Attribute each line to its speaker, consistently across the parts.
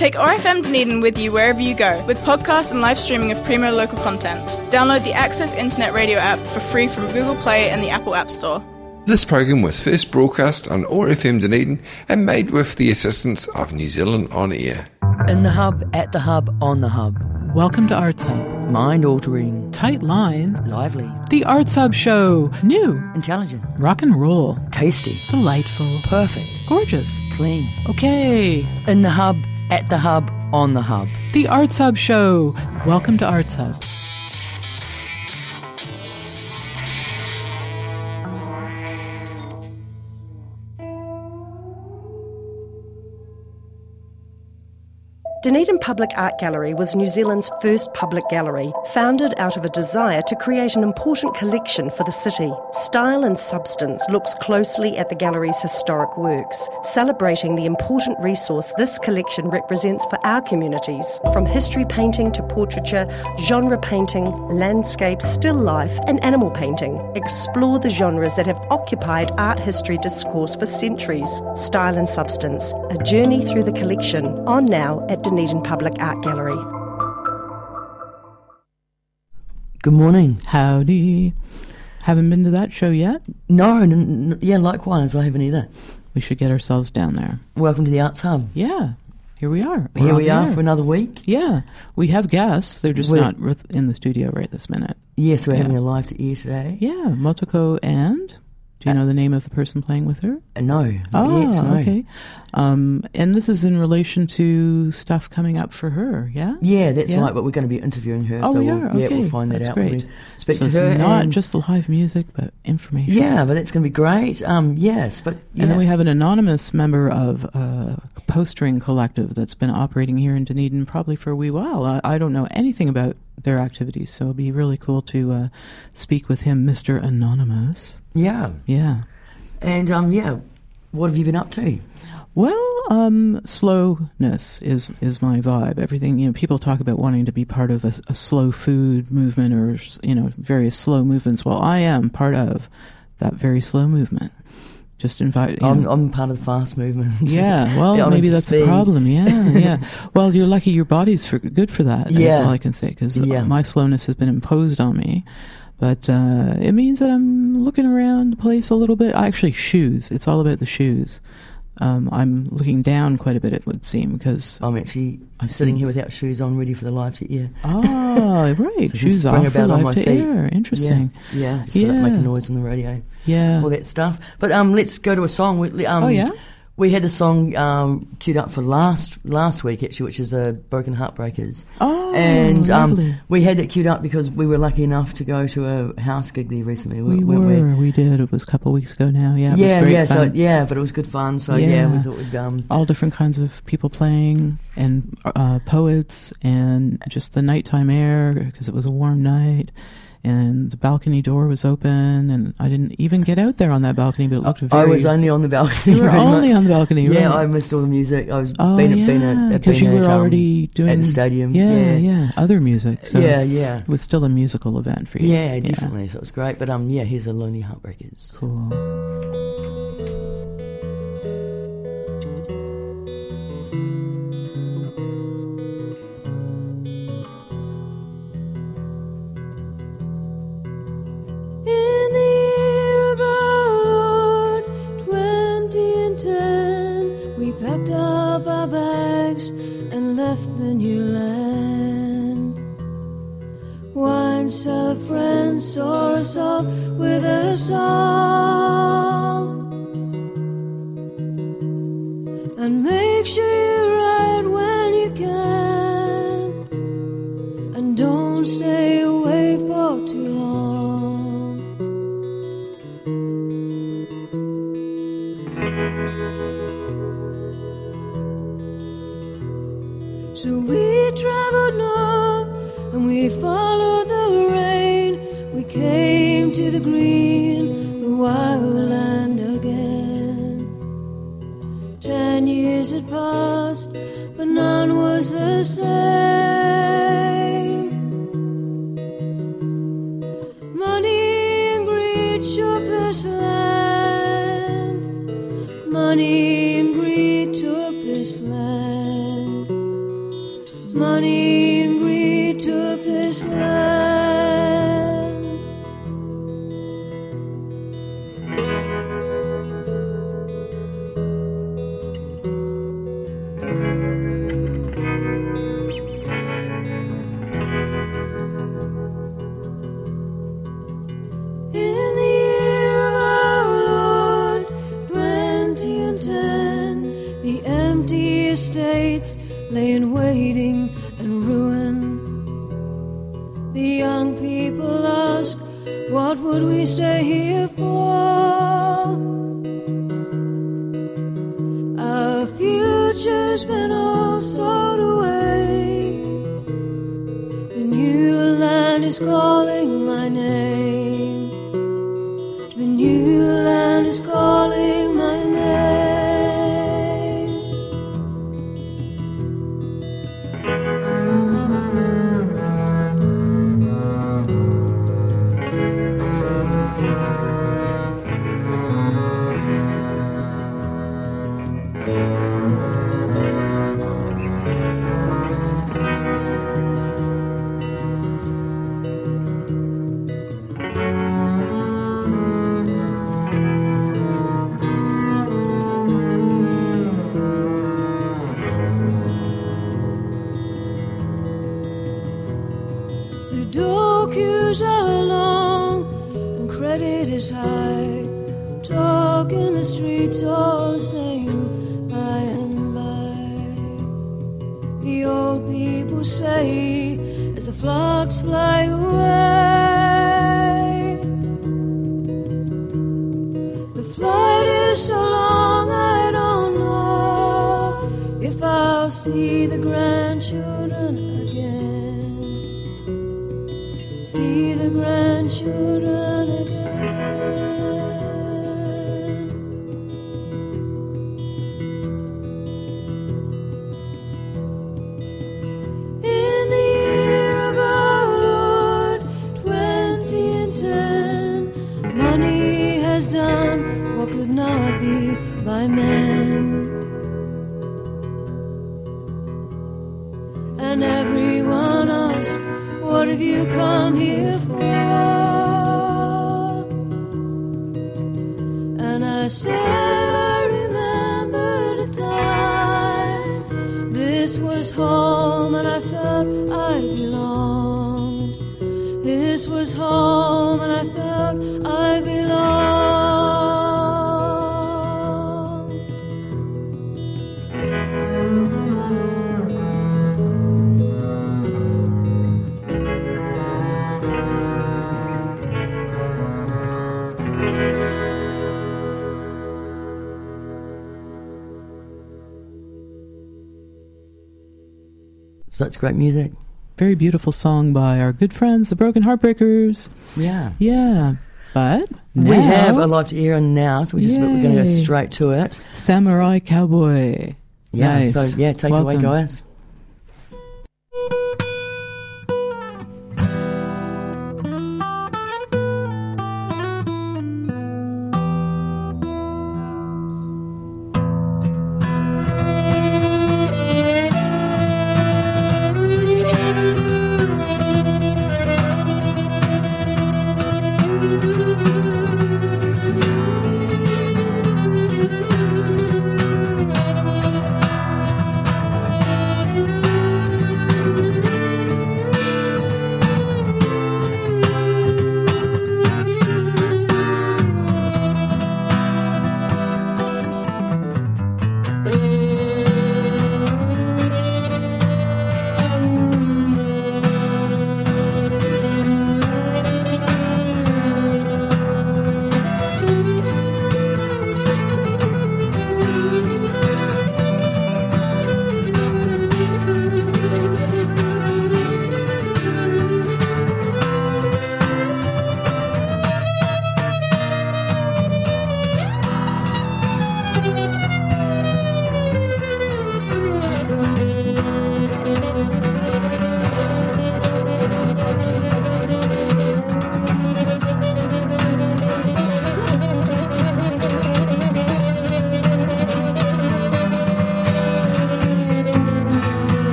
Speaker 1: Take ORFM Dunedin with you wherever you go, with podcasts and live streaming of primo local content. Download the Access Internet Radio app for free from Google Play and the Apple App Store.
Speaker 2: This program was first broadcast on ORFM Dunedin and made with the assistance of New Zealand On Air.
Speaker 3: In the hub, at the hub, on the hub.
Speaker 4: Welcome to Arts Hub.
Speaker 3: Mind-altering.
Speaker 4: Tight lines.
Speaker 3: Lively.
Speaker 4: The Arts Hub Show. New.
Speaker 3: Intelligent.
Speaker 4: Rock and roll.
Speaker 3: Tasty.
Speaker 4: Delightful.
Speaker 3: Perfect.
Speaker 4: Gorgeous.
Speaker 3: Clean.
Speaker 4: Okay.
Speaker 3: In the hub, at the hub, on the hub.
Speaker 4: The Arts Hub Show. Welcome to Arts Hub.
Speaker 5: Dunedin Public Art Gallery was New Zealand's first public gallery, founded out of a desire to create an important collection for the city. Style and Substance looks closely at the gallery's historic works, celebrating the important resource this collection represents for our communities. From history painting to portraiture, genre painting, landscape, still life and animal painting. Explore the genres that have occupied art history discourse for centuries. Style and Substance, a journey through the collection, on now at Dunedin Public Art Gallery.
Speaker 3: Good morning.
Speaker 4: Howdy. Haven't been to that show yet?
Speaker 3: No, yeah, likewise, I haven't either.
Speaker 4: We should get ourselves down there.
Speaker 3: Welcome to the Arts Hub.
Speaker 4: Yeah. Here we are.
Speaker 3: Here we are for another week.
Speaker 4: Yeah. We have guests. They're just not in the studio right this minute.
Speaker 3: Yes, we're having a live to ear today.
Speaker 4: Yeah. Motoko and... Do you know the name of the person playing with her?
Speaker 3: No.
Speaker 4: Oh, okay. And this is in relation to stuff coming up for her, yeah?
Speaker 3: Yeah, that's right, but we're going to be interviewing her.
Speaker 4: Oh,
Speaker 3: so
Speaker 4: we'll
Speaker 3: find that out
Speaker 4: great.
Speaker 3: when we speak
Speaker 4: so
Speaker 3: to her.
Speaker 4: Not just the live music, but information.
Speaker 3: Yeah, but that's going to be great. Yes, but... Yeah.
Speaker 4: And then we have an anonymous member of a postering collective that's been operating here in Dunedin probably for a wee while. I don't know anything about their activities, so it'll be really cool to speak with him, Mr. Anonymous.
Speaker 3: Yeah.
Speaker 4: Yeah.
Speaker 3: And, what have you been up to?
Speaker 4: Well, slowness is my vibe. Everything, people talk about wanting to be part of a slow food movement or, various slow movements. Well, I am part of that very slow movement. Just invite.
Speaker 3: I'm part of the fast movement.
Speaker 4: Yeah, well, maybe that's the problem. Yeah. Well, you're lucky your body's good for that.
Speaker 3: Yeah.
Speaker 4: That's all I can say, because my slowness has been imposed on me. But it means that I'm looking around the place a little bit. Actually, shoes. It's all about the shoes. I'm looking down quite a bit, it would seem, because...
Speaker 3: I'm sitting here without shoes on, ready for the live to air.
Speaker 4: Oh, right. Shoes off for live to air. Interesting.
Speaker 3: Yeah. So that make a noise on the radio.
Speaker 4: Yeah.
Speaker 3: All that stuff. But let's go to a song. We had the song queued up for last week, actually, which is the Broken Heartbreakers.
Speaker 4: Oh,
Speaker 3: and
Speaker 4: lovely.
Speaker 3: We had it queued up because we were lucky enough to go to a house gig there recently.
Speaker 4: We did. It was a couple of weeks ago now. Yeah, it was great fun.
Speaker 3: So, but it was good fun. So, we thought we'd...
Speaker 4: all different kinds of people playing, and poets, and just the nighttime air, because it was a warm night. And the balcony door was open, and I didn't even get out there on that balcony, but it looked very...
Speaker 3: I was only on the balcony.
Speaker 4: You were only on the balcony, right?
Speaker 3: Yeah, I missed all the music. I was
Speaker 4: because you were already doing...
Speaker 3: At the stadium.
Speaker 4: Yeah, other music. So
Speaker 3: yeah.
Speaker 4: It was still a musical event for you.
Speaker 3: Yeah, definitely. So it was great. But here's a Lonely Heartbreakers.
Speaker 4: Cool.
Speaker 6: Packed up our bags and left the new land. Wine cellar friends saw us off with a song. And make sure you ride when you can, and don't stay away for too long. So we traveled north and we followed the rain. We came to the green, the wild land again. 10 years had passed, but none was the same. Money and greed shook this land. Money and greed took this land. money and greed took this land. In the year of our Lord 2010, the empty estates lay in waiting and ruin. The young people ask, what would we stay here for? Our future's been all sold away. The new land is calling my name. The new land is calling my name. The door queues are long and credit is high. Talk in the streets all the same by and by. The old people say as the flocks fly away. The flight is so long I don't know if I'll see the grandchildren again. See the grandchildren again. In the year of our Lord 2010, money has done what could not be by men. And everyone asked, what have you come here for? And I said, I remembered a time. This was home and I felt I belonged. This was home and I felt I belonged.
Speaker 3: Such great music.
Speaker 4: Very beautiful song by our good friends, the Broken Heartbreakers.
Speaker 3: Yeah.
Speaker 4: Yeah. But
Speaker 3: We
Speaker 4: now,
Speaker 3: have a lot to hear now, so we're going to go
Speaker 4: Yay.
Speaker 3: straight to it.
Speaker 4: Samurai Cowboy.
Speaker 3: Yeah,
Speaker 4: Nice.
Speaker 3: so yeah, take it away,
Speaker 4: Welcome.
Speaker 3: guys.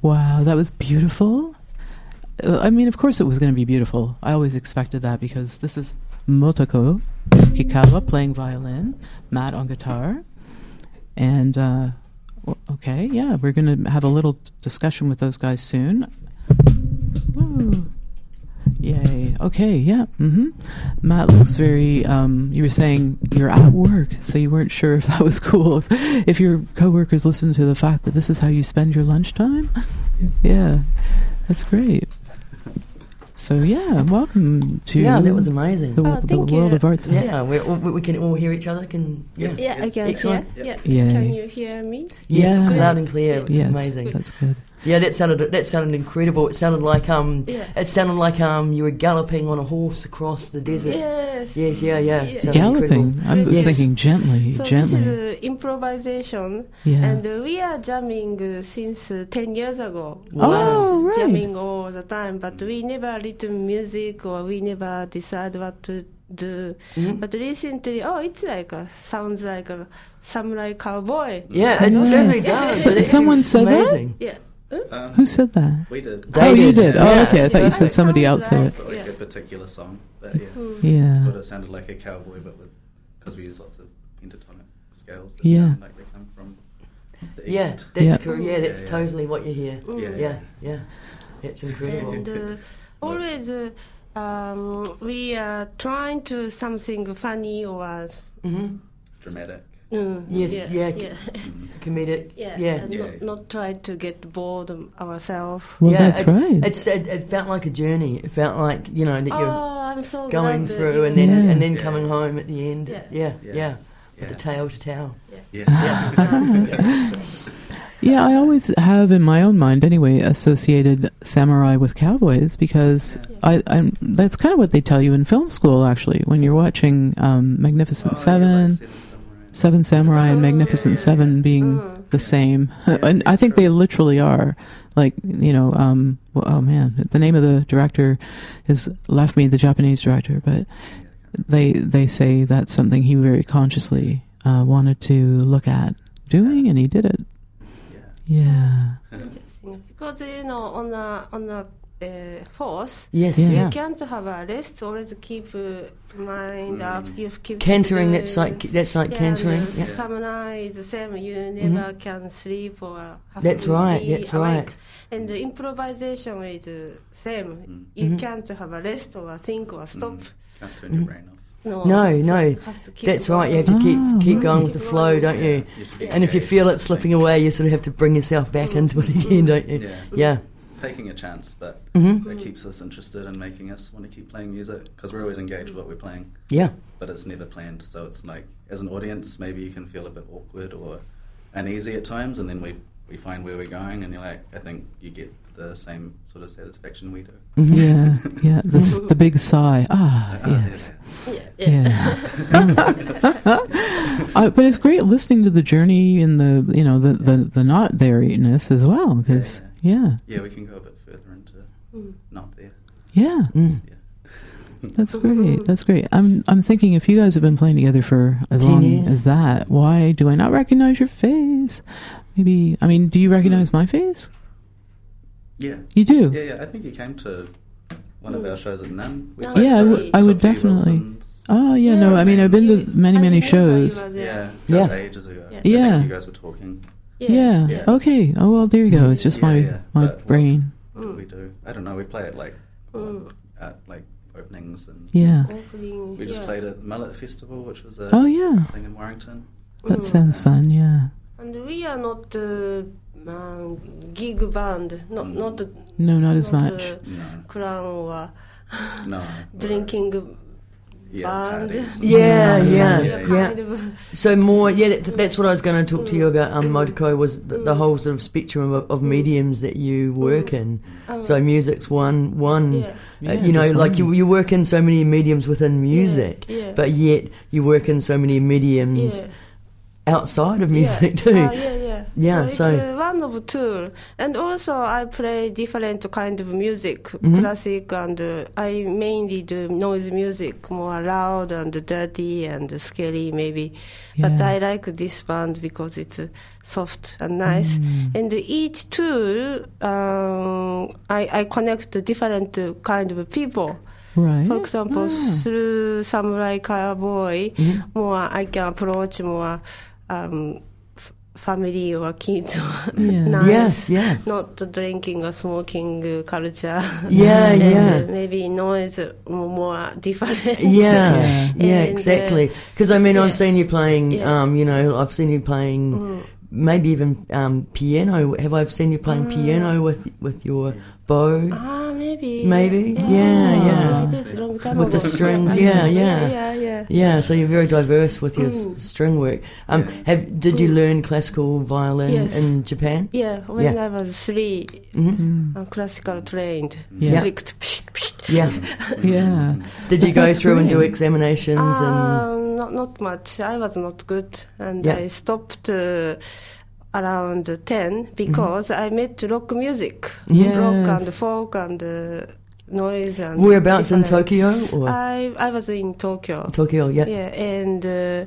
Speaker 4: Wow, that was beautiful. I mean, of course it was going to be beautiful. I always expected that because this is Motoko Kikawa playing violin, Matt on guitar, and okay, yeah, we're going to have a little discussion with those guys soon. Woo. Yay. Okay, yeah. Matt looks very, you were saying you're at work, so you weren't sure if that was cool. If your coworkers listen to the fact that this is how you spend your lunchtime. Yeah, that's great. So yeah, welcome to
Speaker 3: that was amazing.
Speaker 4: The world of arts.
Speaker 3: Yeah, we can all hear each other.
Speaker 7: Yeah, I can.
Speaker 3: Excellent.
Speaker 7: Yeah.
Speaker 4: Yeah.
Speaker 7: Can you hear me?
Speaker 3: Yes,
Speaker 4: Yeah.
Speaker 3: loud and clear. It's amazing.
Speaker 4: That's good.
Speaker 3: Yeah, that sounded incredible. It sounded like you were galloping on a horse across the desert.
Speaker 7: Yes.
Speaker 3: Yes, yeah. It sounded
Speaker 4: Galloping.
Speaker 3: incredible.
Speaker 4: I was thinking gently.
Speaker 7: So this is improvisation, and we are jamming since 10 years ago.
Speaker 4: Oh, right.
Speaker 7: Jamming all the time, but we never written music or we never decide what to do. But recently, it's sounds like a samurai cowboy.
Speaker 3: Yeah, it certainly does.
Speaker 4: So someone said
Speaker 3: amazing.
Speaker 7: Yeah.
Speaker 4: Who said that?
Speaker 8: We did.
Speaker 3: They
Speaker 4: Oh, you
Speaker 3: did.
Speaker 4: did. Oh,
Speaker 3: Yeah,
Speaker 4: okay. I thought you said
Speaker 7: It
Speaker 4: somebody
Speaker 7: sounds
Speaker 4: else said it.
Speaker 7: like-
Speaker 8: Like a particular song, but
Speaker 4: Yeah.
Speaker 8: thought it sounded like a cowboy, but because we use lots of pentatonic scales that
Speaker 4: Yeah.
Speaker 8: sound like they come from the
Speaker 3: Yeah,
Speaker 8: east.
Speaker 3: that's
Speaker 4: Yeah.
Speaker 3: correct. Yeah, that's
Speaker 8: Yeah.
Speaker 3: totally what you hear.
Speaker 8: Yeah.
Speaker 3: Yeah. It's incredible.
Speaker 7: And always we are trying to something funny or
Speaker 8: Dramatic.
Speaker 3: Yes, yeah. Comedic.
Speaker 7: and
Speaker 8: Yeah.
Speaker 7: not try to get bored ourselves.
Speaker 4: Well,
Speaker 3: yeah,
Speaker 4: that's right.
Speaker 3: It felt like a journey. It felt like that you're
Speaker 7: I'm so
Speaker 3: going
Speaker 7: glad
Speaker 3: through
Speaker 7: that
Speaker 3: and then
Speaker 8: Yeah.
Speaker 3: coming home at the end.
Speaker 7: Yeah.
Speaker 3: Yeah. With the tail to tail.
Speaker 8: Yeah.
Speaker 4: Yeah, I always have in my own mind, anyway, associated samurai with cowboys because I'm that's kind of what they tell you in film school. Actually, when you're watching Magnificent Seven, Seven Samurai, and Magnificent Seven being the same, and I think they literally are. Like oh man, the name of the director has left me, the Japanese director, but they say that's something he very consciously wanted to look at doing, and he did it. Yeah.
Speaker 7: Interesting. Because on a force,
Speaker 3: Yes,
Speaker 7: you
Speaker 3: yeah.
Speaker 7: can't have a rest. Always keep mind up. You keep
Speaker 3: Cantering,
Speaker 7: doing-
Speaker 3: that's like cantering.
Speaker 7: and
Speaker 3: Yeah.
Speaker 7: Samurai is the same. You never can sleep or have
Speaker 3: That's
Speaker 7: to
Speaker 3: right,
Speaker 7: be
Speaker 3: that's right.
Speaker 7: awake. And the improvisation is the same. You can't have a rest or think or stop.
Speaker 8: Can't turn your brain off.
Speaker 7: No,
Speaker 3: No.
Speaker 7: so have to keep
Speaker 3: That's right. You have to keep going with the flow, don't you? And if you feel it slipping away, you sort of have to bring yourself back into it again, don't you? Yeah.
Speaker 8: It's taking a chance, but
Speaker 3: Mm-hmm.
Speaker 8: it keeps us interested and making us want to keep playing music because we're always engaged with what we're playing.
Speaker 3: Yeah.
Speaker 8: But it's never planned, so it's like as an audience, maybe you can feel a bit awkward or uneasy at times, and then we find where we're going, and you're like, I think you get the same sort of satisfaction we do.
Speaker 4: Yeah, yeah. The big sigh. Yes. Yeah. But it's great listening to the journey and the not there-ness as well, because
Speaker 8: Yeah, we can go a bit further into not there.
Speaker 4: yeah.
Speaker 8: Yeah.
Speaker 4: That's great. That's great. I'm thinking if you guys have been playing together for as
Speaker 3: 10
Speaker 4: long
Speaker 3: years.
Speaker 4: as that, why do I not recognize your face? Maybe, I mean, do you recognize my face?
Speaker 8: Yeah.
Speaker 4: You do?
Speaker 8: Yeah, I think you came to one of our shows at Nun. We
Speaker 7: No,
Speaker 8: played
Speaker 4: Yeah,
Speaker 8: for
Speaker 4: I would
Speaker 8: Sophie
Speaker 4: definitely.
Speaker 8: Wilson's.
Speaker 4: Oh, yeah, no, I mean, I've been to many shows.
Speaker 8: Yeah,
Speaker 3: Yeah.
Speaker 8: that was ages ago.
Speaker 7: Yeah.
Speaker 8: I
Speaker 4: Yeah.
Speaker 8: think you guys were talking.
Speaker 4: Yeah.
Speaker 8: Yeah.
Speaker 4: Okay. Oh, well, there you go. It's just
Speaker 8: Yeah.
Speaker 4: my
Speaker 8: But
Speaker 4: brain.
Speaker 8: What do we do? I don't know. We play it like at like openings, and
Speaker 4: Yeah.
Speaker 8: we just played at the Mullet Festival, which was a
Speaker 4: Oh, yeah.
Speaker 8: thing in Warrington.
Speaker 4: That sounds fun. Yeah.
Speaker 7: And we are not gig band, not
Speaker 4: No, not as
Speaker 7: not,
Speaker 4: much.
Speaker 8: No,
Speaker 7: clown or
Speaker 8: no.
Speaker 7: drinking
Speaker 8: Yeah,
Speaker 7: band.
Speaker 8: parties.
Speaker 3: Yeah.
Speaker 7: Kind of.
Speaker 3: So more, that's what I was going to talk to you about. Motoko was the whole sort of spectrum of mediums that you work in. So music's one.
Speaker 7: Yeah.
Speaker 3: You know,
Speaker 4: just
Speaker 3: like
Speaker 4: one.
Speaker 3: you work in so many mediums within music,
Speaker 7: Yeah.
Speaker 3: but yet you work in so many mediums
Speaker 7: Yeah.
Speaker 3: outside of music too.
Speaker 7: Yeah.
Speaker 3: Yeah,
Speaker 7: So
Speaker 3: so-
Speaker 7: it's kind of tool. And also I play different kind of music, classic, and I mainly do noise music, more loud and dirty and scary maybe. But I like this band because it's soft and nice. And each tool, I connect to different kind of people.
Speaker 4: Right.
Speaker 7: For example, through Samurai Cowboy, more I can approach more family or kids or nice, not drinking or smoking culture. Maybe noise more different.
Speaker 3: Exactly. Because I mean, I've seen you playing. I've seen you playing. Maybe even piano. Have I seen you playing piano with your bow?
Speaker 7: Maybe.
Speaker 3: Yeah.
Speaker 7: I did a long time
Speaker 3: with
Speaker 7: ago.
Speaker 3: the strings. Yeah. So you're very diverse with your string work. Did you learn classical violin in Japan?
Speaker 7: Yeah, when I was 3, I'm classical trained. Strict.
Speaker 3: Did you go through and do examinations?
Speaker 7: Not much. I was not good, and I stopped around 10 because I met rock music, rock and folk and noise. And
Speaker 3: whereabouts in Tokyo? Or?
Speaker 7: I was in Tokyo. And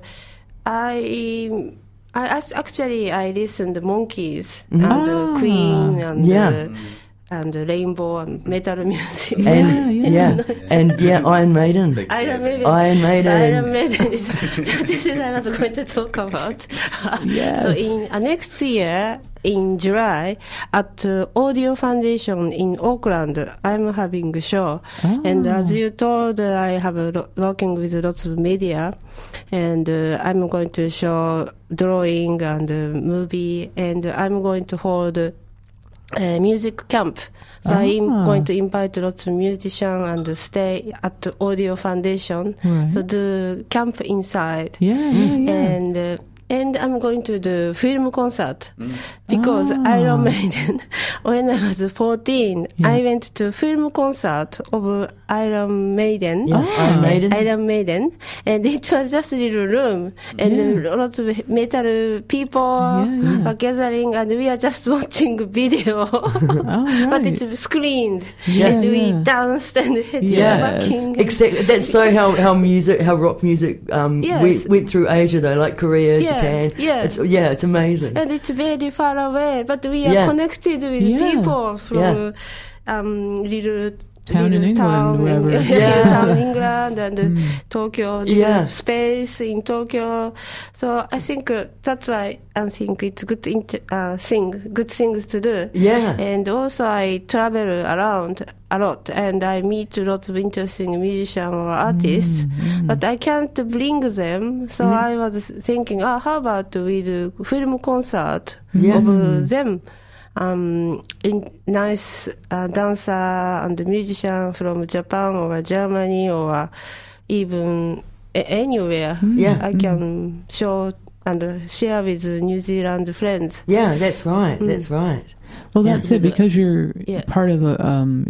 Speaker 7: I actually listened to Monkeys and Queen and Rainbow and metal music.
Speaker 3: And Iron Maiden.
Speaker 7: Iron Maiden. This is what I was going to talk about. So in next year, in July, at Audio Foundation in Auckland, I'm having a show. And as you told, I have working with lots of media, and I'm going to show drawing and movie, and I'm going to hold music camp. So I'm going to invite lots of musicians and stay at the Audio Foundation. So do camp inside. And I'm going to do film concert because Iron Maiden, when I was 14, I went to film concert of Iron Maiden. Iron Maiden. And it was just a little room and lots of metal people were gathering and we are just watching video. But it's screened. And we danced and backing.
Speaker 3: Exactly. That's so how rock music went through Asia though, like Korea, Japan. It's amazing.
Speaker 7: And it's very far away, but we are connected with people from little
Speaker 4: town in England, wherever.
Speaker 7: Town in England and Tokyo, space in Tokyo. So I think that's why I think it's good good things to do. And also I travel around a lot and I meet lots of interesting musicians or artists, but I can't bring them. So I was thinking, how about we do film concert of them? Nice dancer and musician from Japan or Germany or even anywhere. I can show and share with New Zealand friends.
Speaker 3: That's right. That's right.
Speaker 4: Well, that's it, because you're part of the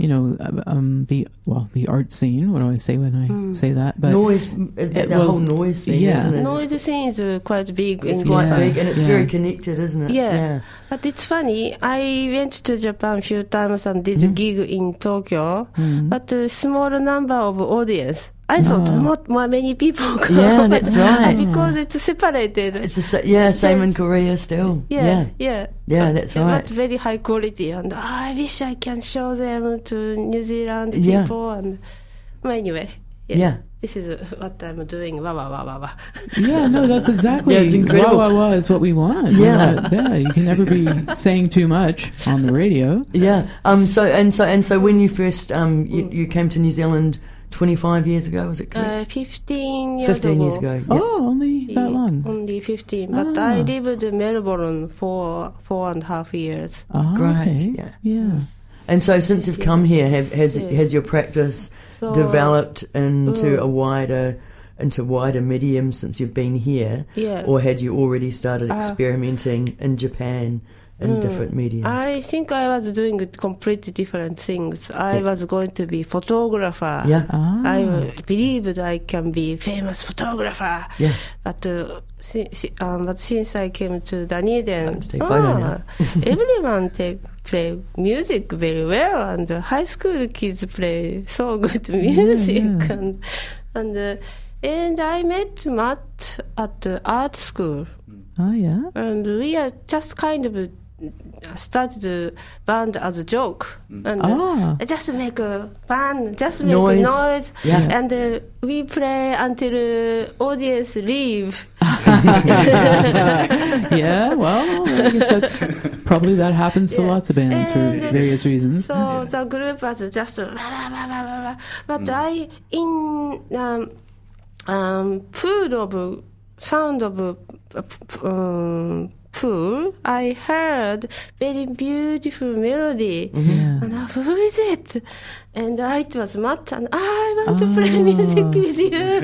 Speaker 4: art scene. What do I say when I say that? But
Speaker 3: noise, the whole noise scene, isn't it?
Speaker 7: Noise scene is quite big.
Speaker 3: It's quite big, and it's very connected, isn't it?
Speaker 7: But it's funny. I went to Japan a few times and did a gig in Tokyo, but a small number of audience. I thought not many people go.
Speaker 3: That's right.
Speaker 7: Because it's separated.
Speaker 3: It's same in Korea still. That's right.
Speaker 7: But very high quality, and I wish I can show them to New Zealand people. And anyway, this is what I'm doing. Wah, wah, wah, wah, wah.
Speaker 4: That's exactly.
Speaker 3: It's incredible.
Speaker 4: Wah, wah, wah is what we want. You can never be saying too much on the radio.
Speaker 3: So when you first you came to New Zealand 25 years ago, was it correct?
Speaker 7: 15 years ago.
Speaker 3: 15 years ago.
Speaker 4: Only that long.
Speaker 7: Only 15. But I lived in Melbourne for 4.5 years.
Speaker 3: Great. And so since you've come here, has your practice developed into a wider medium since you've been here? Or had you already started experimenting in Japan in different mediums?
Speaker 7: I think I was doing completely different things. I was going to be photographer.
Speaker 3: Yeah.
Speaker 7: I believed I can be famous photographer.
Speaker 3: Yeah.
Speaker 7: But since I came to Dunedin, everyone play music very well, and high school kids play so good music, and I met Matt at the art school.
Speaker 4: Oh yeah.
Speaker 7: And we are just kind of started a band as a joke, and just make a fun, just make noise, and we play until audience leave.
Speaker 4: Yeah, well, I guess that's probably that happens to lots of bands for various reasons.
Speaker 7: So the group was just but I in pool of sound of pool, I heard very beautiful melody. And who is it? And it was Matt, and I want to play music with you.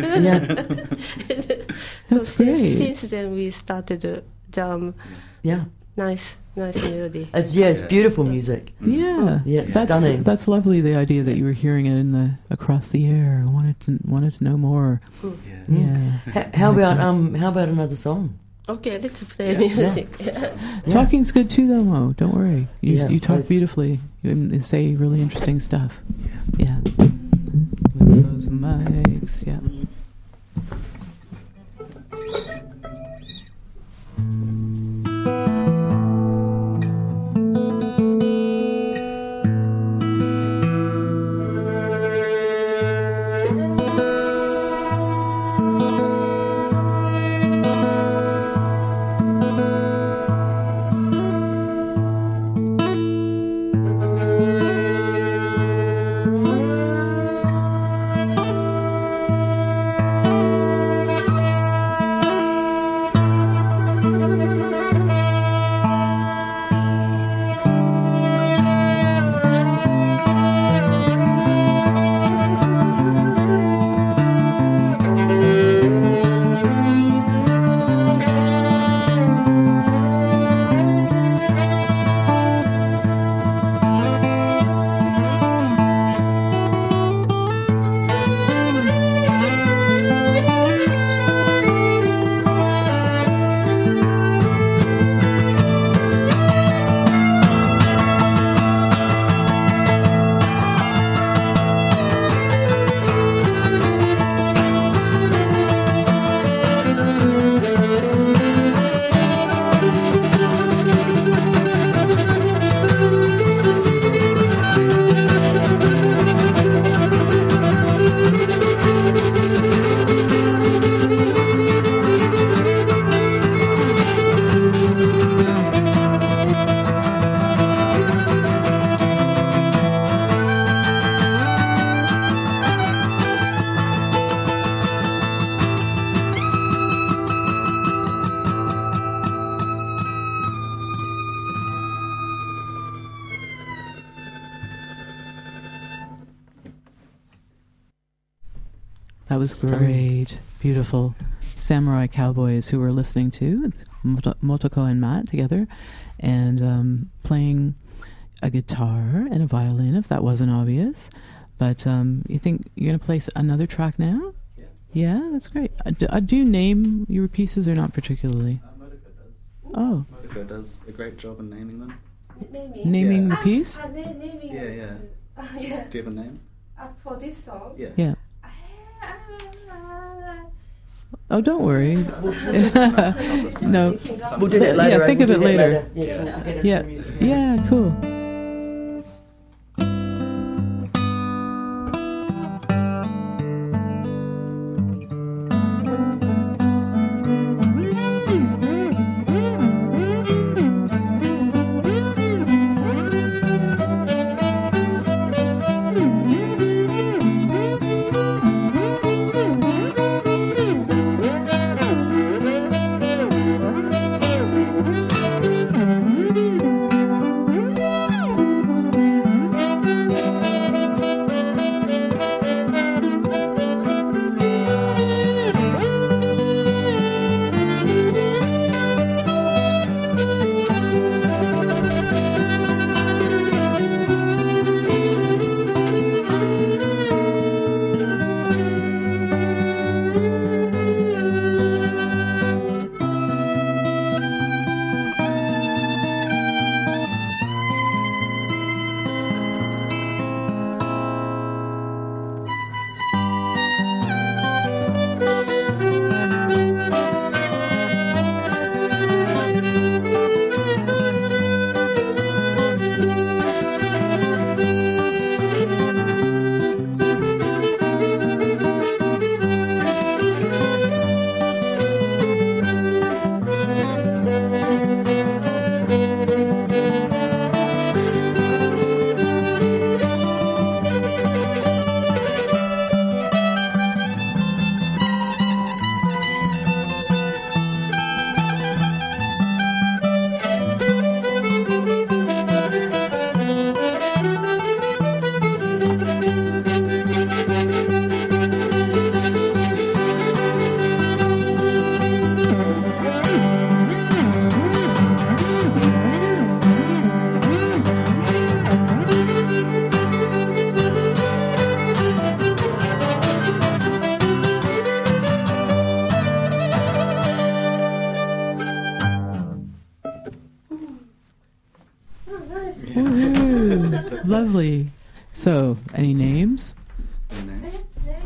Speaker 4: That's great.
Speaker 7: Since then we started to jam.
Speaker 3: Yeah.
Speaker 7: Nice melody.
Speaker 3: It's beautiful music.
Speaker 4: Yeah,
Speaker 3: it's stunning.
Speaker 4: That's lovely. The idea that you were hearing it in the across the air. I wanted to know more.
Speaker 3: How about another song?
Speaker 7: Okay, let's play music.
Speaker 4: Talking's good too, though, Mo. Don't worry. You talk beautifully. You say really interesting stuff. Yeah. Move those mics. Yeah. That was great. Beautiful. Samurai Cowboys, who we're listening to, Motoko and Matt together, and playing a guitar and a violin, if that wasn't obvious. But you think you're going to play another track now? Yeah. Yeah, that's great. Do you name your pieces or not particularly?
Speaker 8: Motoko does.
Speaker 4: Oh.
Speaker 8: Motoko does a great job in naming them.
Speaker 4: Naming the piece?
Speaker 7: Naming.
Speaker 8: Yeah. Do you have a name?
Speaker 7: For this song?
Speaker 8: Yeah.
Speaker 4: Oh, don't worry. No.
Speaker 3: We'll do that later.
Speaker 4: Yeah, think of it later. Yeah, cool. Lovely. So, any names?
Speaker 8: Names?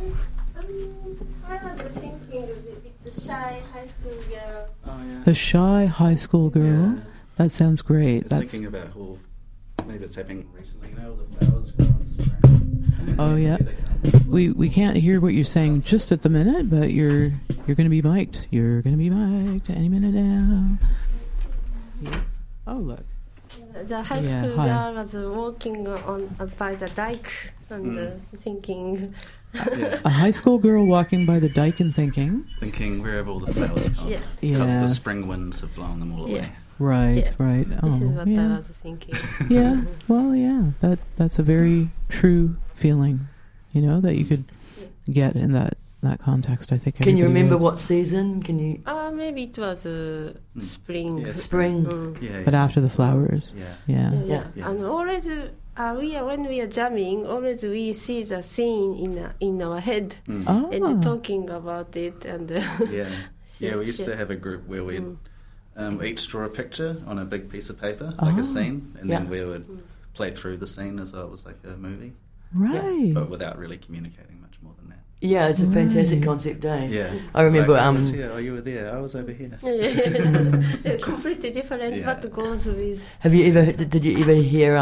Speaker 7: I was thinking the shy high school girl.
Speaker 8: Oh, yeah.
Speaker 4: The Shy High School Girl.
Speaker 8: Yeah.
Speaker 4: That sounds great.
Speaker 8: I was thinking about how maybe it's happening recently, you know, the flowers grow in spring.
Speaker 4: Oh, yeah. We can't hear what you're saying just at the minute, but you're going to be mic'd. You're going to be mic'd any minute now. Yeah. Oh, look.
Speaker 7: The high school girl was walking on by the dike and thinking.
Speaker 4: A high school girl walking by the dike and thinking.
Speaker 8: Thinking, where have all the flowers gone?
Speaker 7: Yeah.
Speaker 8: Because the spring winds have blown them all away.
Speaker 4: Right, right.
Speaker 7: This is what I was thinking.
Speaker 4: Yeah, well, yeah. That's a very true feeling, you know, that you could get in that context. I think.
Speaker 3: Can you remember what season? Can you?
Speaker 7: Maybe it was spring.
Speaker 3: Yeah, spring.
Speaker 4: But after the flowers.
Speaker 7: Yeah. And always, when we are jamming, always we see the scene in our head and talking about it. And
Speaker 8: we used to have a group where we'd each draw a picture on a big piece of paper, like a scene, and then we would play through the scene as though it was like a movie.
Speaker 4: Right.
Speaker 8: But without really communicating much more than that.
Speaker 3: Yeah, it's a fantastic concept, eh?
Speaker 8: Yeah.
Speaker 3: I remember.
Speaker 8: Like, I was here. Oh, you were there. I was over here.
Speaker 7: They're completely different. What goes with?
Speaker 3: Did you ever hear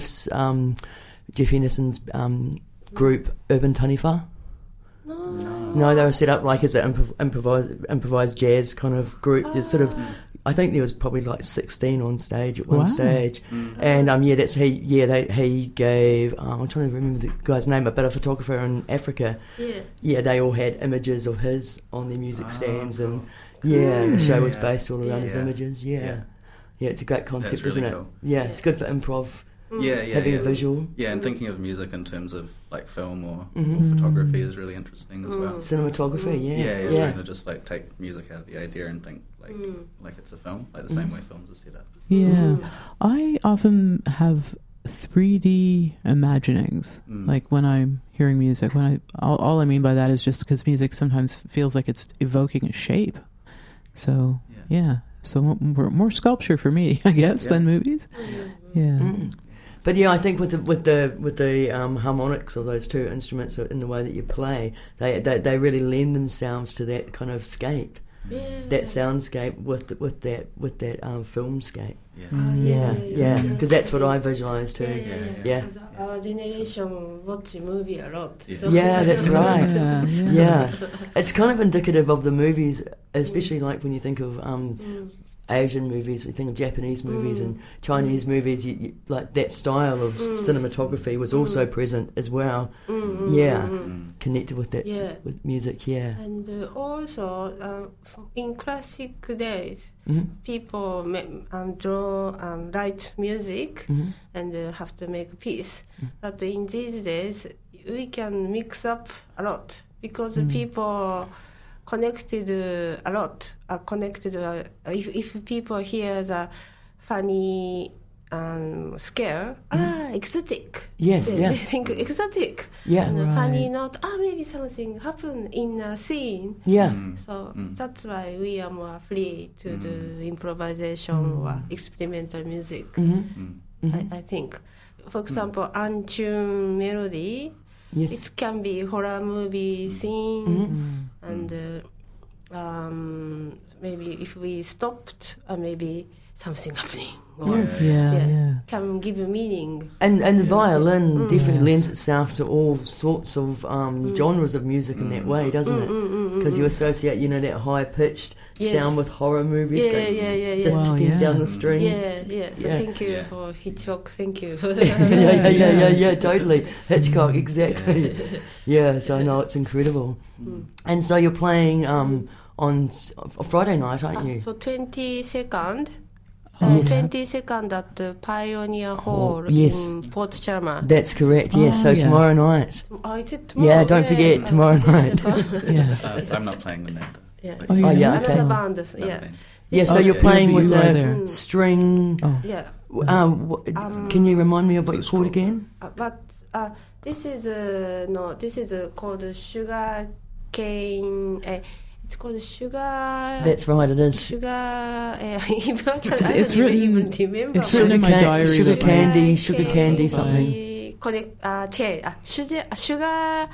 Speaker 3: Jeff Anderson's group Urban Taniwha? No, they were set up like as an improvised jazz kind of group. There's sort of, I think there was probably like 16 on stage at one stage, and he gave. I'm trying to remember the guy's name, but a photographer in Africa. Yeah, they all had images of his on their music stands, and the show was based all around his images. Yeah, it's a great concept,
Speaker 8: really
Speaker 3: isn't
Speaker 8: cool.
Speaker 3: it? Yeah, it's good for improv. Having a visual.
Speaker 8: Yeah, and thinking of music in terms of like film or photography is really interesting as well.
Speaker 3: Cinematography,
Speaker 8: trying to just like take music out of the idea and think like it's a film, like the same way films are set up.
Speaker 4: Yeah, I often have 3D imaginings, like when I'm hearing music. All I mean by that is just because music sometimes feels like it's evoking a shape. So so more sculpture for me, I guess, than movies.
Speaker 3: But I think with the harmonics of those two instruments in the way that you play, they really lend themselves to that kind of scape, that soundscape with that filmscape. Because that's what I visualise too.
Speaker 7: Our generation watch movie a lot. So
Speaker 3: that's right. It's kind of indicative of the movies, especially like when you think of Asian movies, you think of Japanese movies and Chinese movies, like that style of cinematography was also present as well. Connected with that, with music,
Speaker 7: And also, in classic days, people draw, write music and have to make a piece. But in these days, we can mix up a lot because people connected a lot. If people hear the funny scare, exotic. They think exotic. Funny note. Maybe something happened in a scene. So that's why we are more free to do improvisation or experimental music. I think, for example, untuned melody. It can be horror movie scene, and maybe if we stopped, maybe something happening. Or, can give a meaning.
Speaker 3: And the violin definitely lends itself to all sorts of genres of music in that way, doesn't it? Because you associate, that high-pitched sound with horror movies. Just ticking down the string.
Speaker 7: So thank you for Hitchcock. Thank you.
Speaker 3: Totally. Hitchcock, exactly. So no, it's incredible. And so you're playing on Friday night, aren't you?
Speaker 7: So 22nd. 22nd at the Pioneer Hall in Port Chalmers.
Speaker 3: That's correct, yes. So tomorrow night.
Speaker 7: Is it tomorrow?
Speaker 3: Yeah, don't forget, tomorrow night.
Speaker 8: I'm not playing the night.
Speaker 7: Another band.
Speaker 3: So you're playing with a string. Can you remind me of what it's called again?
Speaker 7: This is called sugar cane. It's called sugar.
Speaker 3: That's right, it is.
Speaker 7: Sugar.
Speaker 4: It's written.
Speaker 7: Even remember.
Speaker 4: It's written in my diary.
Speaker 3: Sugar candy, something.
Speaker 7: sugar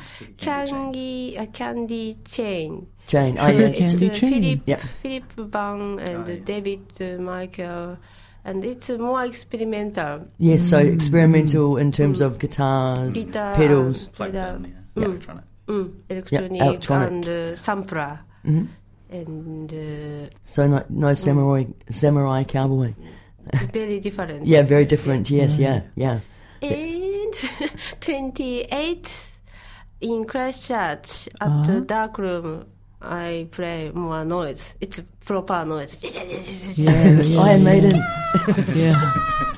Speaker 7: candy chain.
Speaker 3: Jane. Oh,
Speaker 4: Sugar
Speaker 3: yeah.
Speaker 7: It's
Speaker 4: Candy chain.
Speaker 7: Philip Van and David Michael, and it's more experimental.
Speaker 3: Yes, so experimental in terms of guitars,
Speaker 7: Guitar,
Speaker 3: pedals.
Speaker 8: Plugged in,
Speaker 7: Mm.
Speaker 8: electronic.
Speaker 7: Electronic,
Speaker 3: electronic.
Speaker 7: and sampler.
Speaker 3: Mhm.
Speaker 7: And
Speaker 3: So no samurai cowboy.
Speaker 7: very different.
Speaker 3: Yeah, very different. Yes, yeah.
Speaker 7: And 28th in Christchurch at the dark room, I play more noise. It's proper noise.
Speaker 3: Yeah, Iron Maiden.
Speaker 4: Yeah.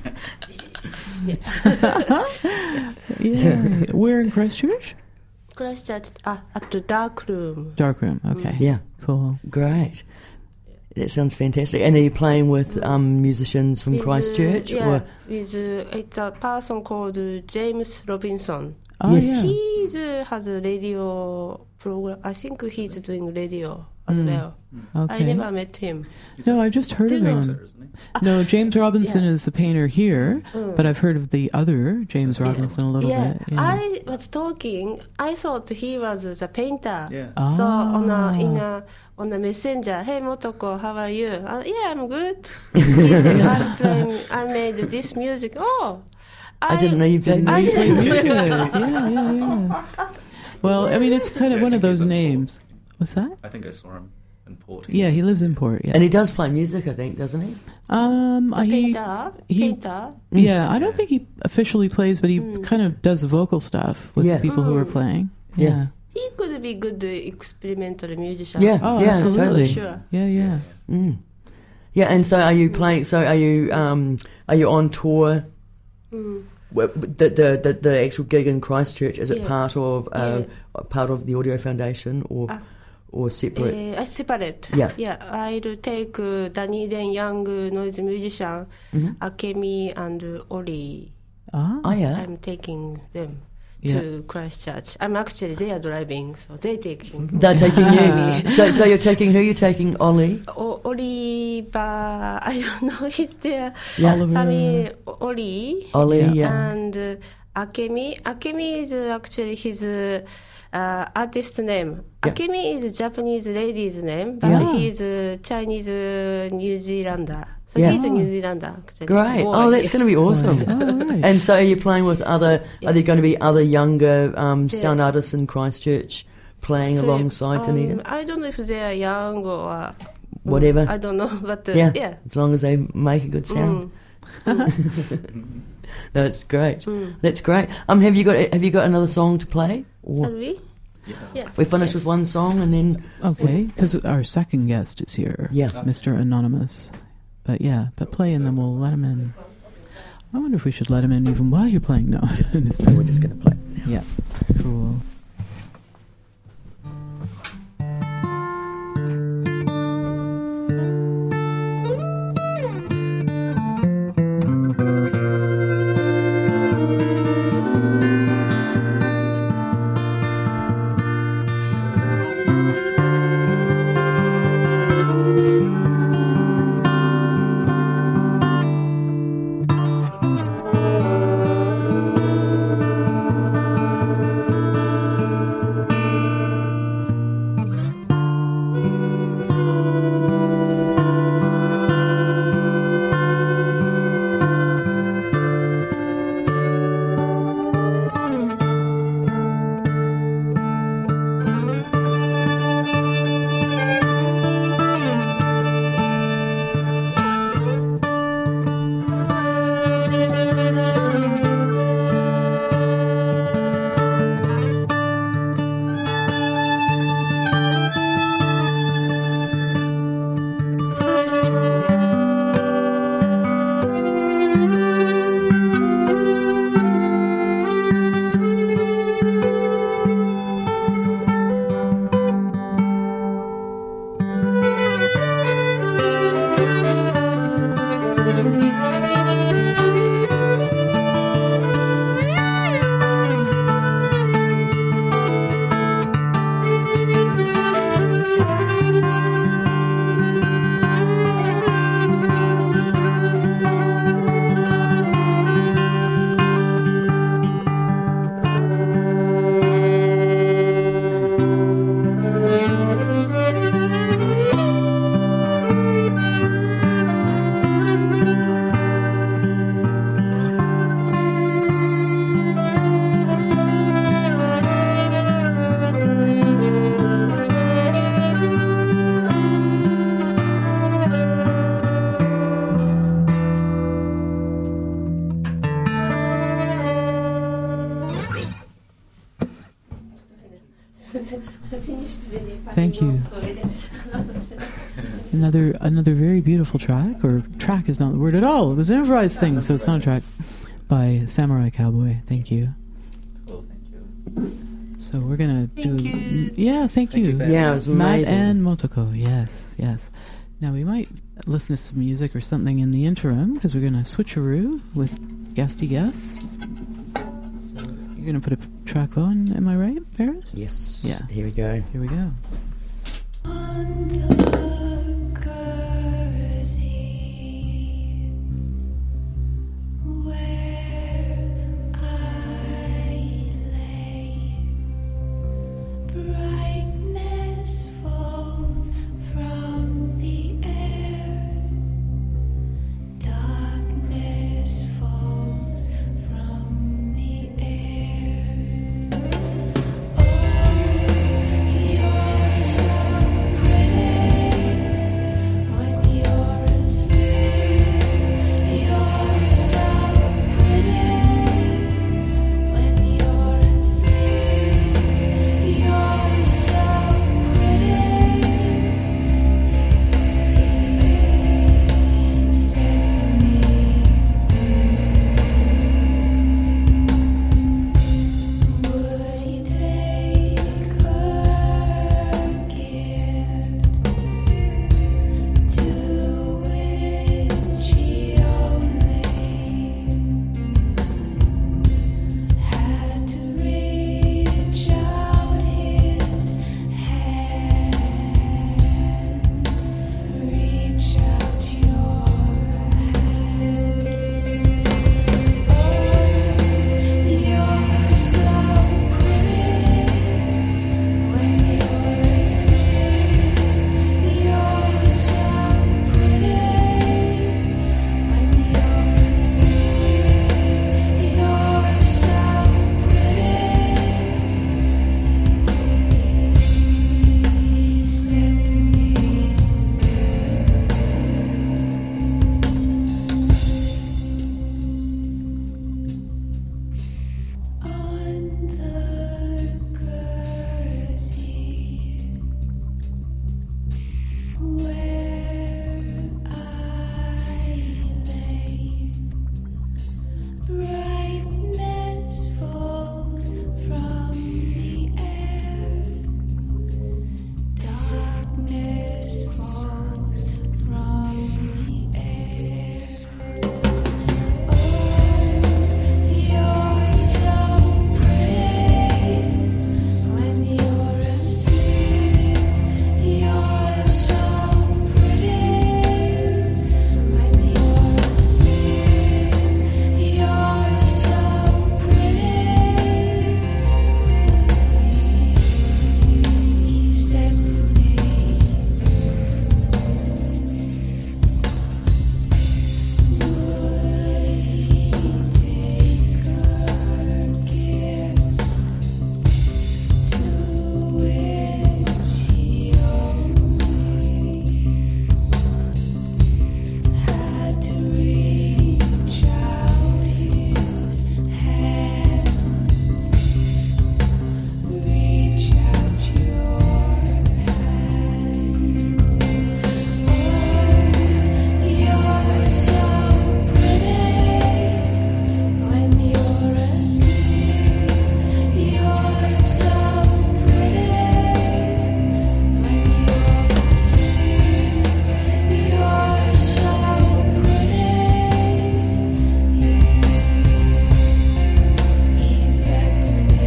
Speaker 4: Yeah. Where in Christchurch?
Speaker 7: Christchurch at the dark room.
Speaker 4: Dark room. Okay.
Speaker 3: Yeah,
Speaker 4: Cool.
Speaker 3: great. That sounds fantastic. And are you playing with musicians from Christchurch?
Speaker 7: Yeah, with it's a person called James Robinson.
Speaker 4: Oh,
Speaker 3: Yes.
Speaker 4: yeah.
Speaker 7: He has a radio program. I think he's doing radio as well.
Speaker 4: Okay.
Speaker 7: I never met him.
Speaker 4: No, I've just heard of
Speaker 7: Do you know?
Speaker 4: him.
Speaker 8: Painter, isn't he?
Speaker 4: No, James Robinson
Speaker 7: Yeah.
Speaker 4: is the painter here, but I've heard of the other James Robinson a little
Speaker 7: Yeah,
Speaker 4: bit. Yeah.
Speaker 7: I was talking. I thought he was the painter.
Speaker 8: Yeah.
Speaker 7: So on a messenger, hey Motoko, how are you? Yeah, I'm good. He said, I made this music. Oh,
Speaker 3: I didn't know you played
Speaker 7: I
Speaker 3: music.
Speaker 7: didn't
Speaker 4: Music.
Speaker 7: know.
Speaker 4: Yeah. Well, I mean, it's kind of one of those names. What's that?
Speaker 8: I think I saw him in Port.
Speaker 4: Yeah, he lives in Port. Yeah.
Speaker 3: And he does play music, I think, doesn't he?
Speaker 7: Painter.
Speaker 4: Yeah, I don't think he officially plays, but he kind of does vocal stuff with
Speaker 3: Yeah.
Speaker 4: the people who are playing.
Speaker 3: Yeah.
Speaker 4: Yeah.
Speaker 7: He could be good experimental musician.
Speaker 3: Yeah,
Speaker 4: Oh,
Speaker 3: yeah,
Speaker 4: absolutely.
Speaker 3: totally.
Speaker 7: Sure.
Speaker 4: Yeah.
Speaker 3: Mm. Yeah, and so are you playing? So are you on tour? The actual gig in Christchurch, is it
Speaker 7: Yeah.
Speaker 3: part of the Audio Foundation or separate?
Speaker 7: Separate.
Speaker 3: Yeah.
Speaker 7: Yeah, I'll take Dunedin young noise musician, Akemi and Oli.
Speaker 3: Oh yeah.
Speaker 7: I'm taking them
Speaker 4: Yeah.
Speaker 7: to Christchurch. I'm actually, they are driving, so they're taking.
Speaker 3: They're taking you. So you're taking who? You're taking Ollie.
Speaker 7: Oliver, I don't know, he's there.
Speaker 3: Yeah.
Speaker 4: Oliver.
Speaker 7: Family, Oli.
Speaker 3: Ollie. Yeah.
Speaker 7: And Akemi. Akemi is actually his artist name.
Speaker 3: Yeah.
Speaker 7: Akemi is a Japanese lady's name, but
Speaker 3: Yeah.
Speaker 7: he's a Chinese New Zealander. So
Speaker 3: Yeah.
Speaker 7: he's a New Zealander, actually.
Speaker 3: Great.
Speaker 7: Boy.
Speaker 3: Oh, that's going to be awesome.
Speaker 4: Oh, right.
Speaker 3: And so are you playing with other? Are there going to be other younger sound artists in Christchurch playing alongside Dunedin?
Speaker 7: I don't know if they are young or
Speaker 3: Whatever.
Speaker 7: I don't know, but
Speaker 3: Yeah. As long as they make a good sound. That's great. That's great. Have you got another song to play? Or
Speaker 7: Shall we? Yeah.
Speaker 3: we finish with one song and then
Speaker 4: Okay, because our second guest is here.
Speaker 3: Yeah.
Speaker 4: Mr. Anonymous. But play and then we'll let him in. I wonder if we should let him in even while you're playing. No.
Speaker 3: we're just going to play.
Speaker 4: Yeah. Cool. Thank you. Another very beautiful track, or track is not the word at all. It was an improvised thing, so it's not a track, by Samurai Cowboy. Thank you.
Speaker 8: Cool, thank you.
Speaker 4: So we're gonna
Speaker 7: Thank you.
Speaker 4: Yeah, thank you.
Speaker 3: Yeah, it was
Speaker 4: Matt
Speaker 3: amazing.
Speaker 4: and Motoko. Yes. Now we might listen to some music or something in the interim, because we're gonna switcheroo with guesty guests. So you're gonna put a track on, am I right, Paris?
Speaker 3: Yes.
Speaker 4: Yeah.
Speaker 3: Here we go.
Speaker 4: Here we go.
Speaker 6: On the Kersey, where I lay, brightness falls from the air, darkness falls from the air. Oh, you're so pretty when you're asleep. You're so pretty when you're asleep. You're so pretty, said to me. Would he take her gift, to which he only had to reach out his hand, reach out your hand. Oh, you're so pretty when you're asleep. You're so pretty when you're asleep. You're so pretty, said to me. On the Kersey, where I lay, brightness falls from the air, darkness falls from the air. Oh, you're so pretty when you're asleep. You're so pretty when you're asleep. You're so pretty, he said to me. You're so pretty when you're asleep. You're so pretty when you're asleep. You're so pretty, he said to me.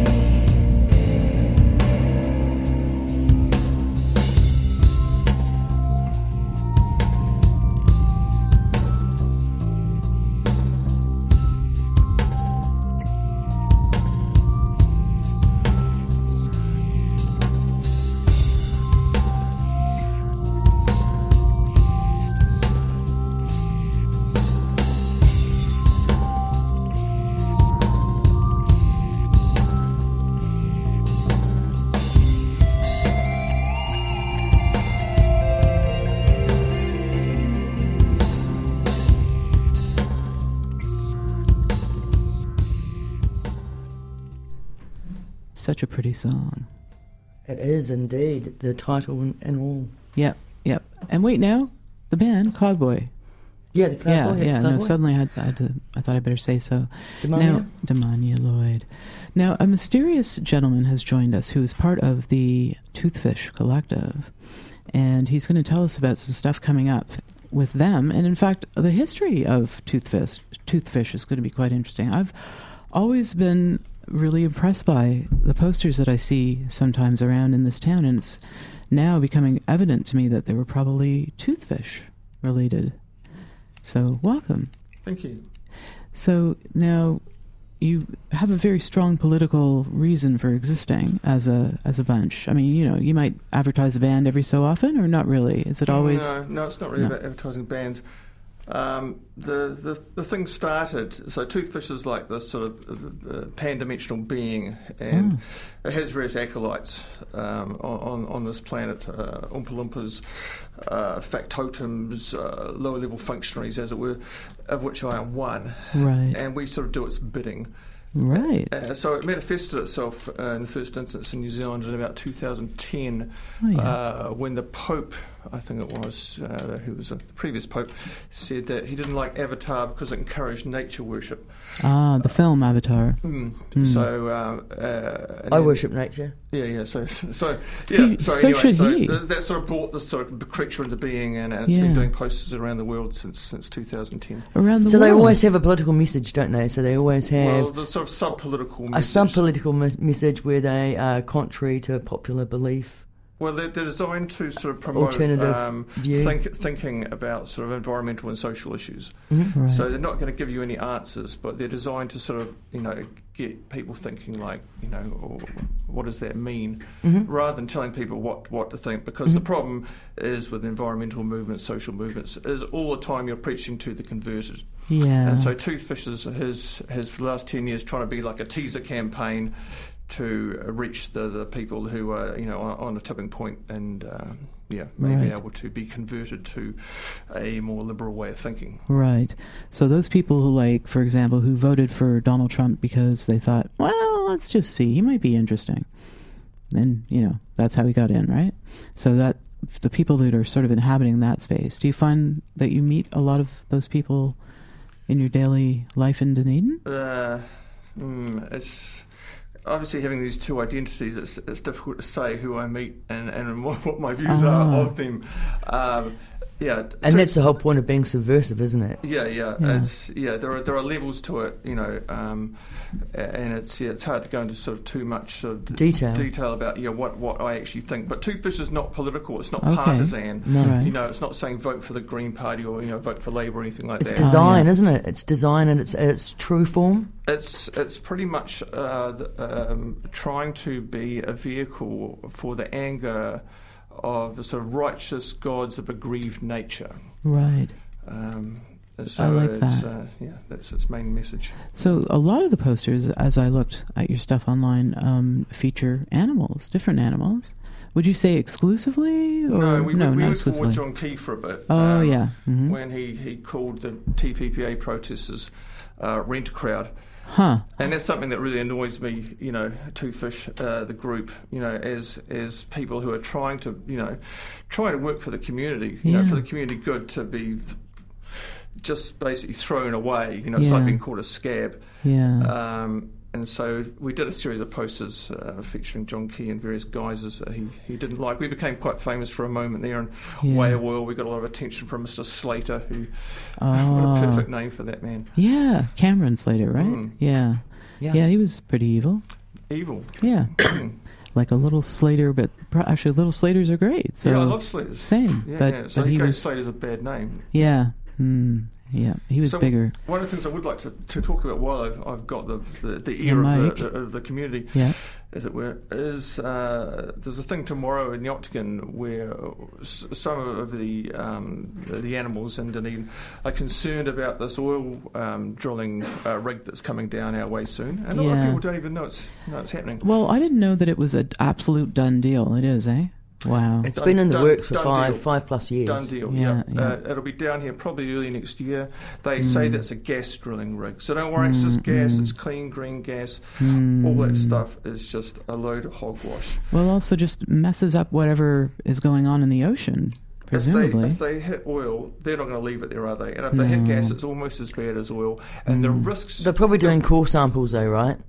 Speaker 4: Such a pretty song.
Speaker 3: It is indeed, the title and all.
Speaker 4: Yep. And wait now, the band, Cloudboy.
Speaker 3: Yeah, the Cloudboy.
Speaker 4: Yeah. No, suddenly I thought I better say so. Damania Lloyd. Now, a mysterious gentleman has joined us who is part of the Toothfish Collective, and he's going to tell us about some stuff coming up with them. And in fact, the history of Toothfish is going to be quite interesting. I've always been really impressed by the posters that I see sometimes around in this town, and it's now becoming evident to me that they were probably toothfish related. So welcome.
Speaker 9: Thank you.
Speaker 4: So now you have a very strong political reason for existing as a bunch. I mean, you might advertise a band every so often, or not really? Is it always?
Speaker 9: No, it's not really about advertising bands. The thing started, so Toothfish is like this sort of pan-dimensional being, and it has various acolytes on this planet, Oompa Loompas, factotums, lower-level functionaries, as it were, of which I am one.
Speaker 4: Right.
Speaker 9: And we sort of do its bidding.
Speaker 4: Right.
Speaker 9: So it manifested itself in the first instance in New Zealand in about 2010, when the Pope, I think it was, who was the previous Pope, said that he didn't like Avatar because it encouraged nature worship.
Speaker 4: The film Avatar.
Speaker 9: So
Speaker 3: I worship nature.
Speaker 9: Yeah. So
Speaker 4: should he.
Speaker 9: That sort of brought this sort of creature into being, and it's been doing posters around the world since 2010.
Speaker 4: Around the world.
Speaker 3: So they always have a political message, don't they? So they always have
Speaker 9: the sort of sub-political message.
Speaker 3: A sub-political message where they are contrary to popular belief.
Speaker 9: Well, they're designed to sort of promote thinking about sort of environmental and social issues.
Speaker 3: Mm-hmm.
Speaker 4: Right.
Speaker 9: So they're not going to give you any answers, but they're designed to sort of, get people thinking like, what does that mean?
Speaker 3: Mm-hmm.
Speaker 9: Rather than telling people what to think. Because the problem is with environmental movements, social movements, is all the time you're preaching to the converted.
Speaker 4: Yeah.
Speaker 9: And so Toothfish has for the last 10 years trying to be like a teaser campaign to reach the people who are on a tipping point and be able to be converted to a more liberal way of thinking.
Speaker 4: Right. So those people who, like, for example, who voted for Donald Trump because they thought, well, let's just see, he might be interesting. Then, that's how he got in, right? So that the people that are sort of inhabiting that space, do you find that you meet a lot of those people in your daily life in Dunedin?
Speaker 9: It's obviously having these two identities. It's difficult to say who I meet and what my views are of them.
Speaker 3: And that's the whole point of being subversive, isn't it?
Speaker 9: Yeah. It's there are levels to it, and it's hard to go into sort of too much sort of detail about what I actually think. But Toothfish is not political. It's not partisan.
Speaker 3: No.
Speaker 4: Right.
Speaker 9: It's not saying vote for the Green Party or vote for Labour or anything like that.
Speaker 3: It's design, isn't it? It's design in its true form.
Speaker 9: It's pretty much trying to be a vehicle for the anger of the sort of righteous gods of aggrieved nature.
Speaker 4: Right.
Speaker 9: So
Speaker 4: I like that.
Speaker 9: That's its main message.
Speaker 4: So a lot of the posters, as I looked at your stuff online, feature animals, different animals. Would you say exclusively? Or
Speaker 9: No, we
Speaker 4: not
Speaker 9: went
Speaker 4: exclusively.
Speaker 9: forward John Key for a bit.
Speaker 4: Oh, yeah. Mm-hmm.
Speaker 9: When he called the TPPA protesters rent a crowd.
Speaker 4: Huh.
Speaker 9: And that's something that really annoys me, Toothfish, the group, as people who are trying to work for the community, for the community good, to be just basically thrown away, it's like being called a scab.
Speaker 4: Yeah.
Speaker 9: And so we did a series of posters featuring John Key in various guises that he didn't like. We became quite famous for a moment there in Way of World. We got a lot of attention from Mr. Slater, who what a perfect name for that man.
Speaker 4: Yeah, Cameron Slater, right? Yeah, he was pretty evil.
Speaker 9: Evil.
Speaker 4: Yeah. Like a little Slater, but actually little Slaters are great. So
Speaker 9: I love Slaters.
Speaker 4: Same.
Speaker 9: So he gave Slaters a bad name.
Speaker 4: Yeah. Yeah, he was bigger.
Speaker 9: One of the things I would like to talk about while I've got the ear of the community, as it were, is there's a thing tomorrow in the Octagon where some of the animals in Dunedin are concerned about this oil drilling rig that's coming down our way soon, and a lot of people don't even know it's happening.
Speaker 4: Well, I didn't know that it was an absolute done deal. It is, eh? Wow.
Speaker 3: It's been in the works for 5+ years.
Speaker 9: Done deal,
Speaker 4: yeah.
Speaker 9: It'll be down here probably early next year. They say that's a gas drilling rig. So don't worry, it's just gas, it's clean green gas. All that stuff is just a load of hogwash.
Speaker 4: Well, also just messes up whatever is going on in the ocean, presumably.
Speaker 9: If they hit oil, they're not going to leave it there, are they? And if they hit gas, it's almost as bad as oil. And the risks...
Speaker 3: They're probably doing core samples though, right?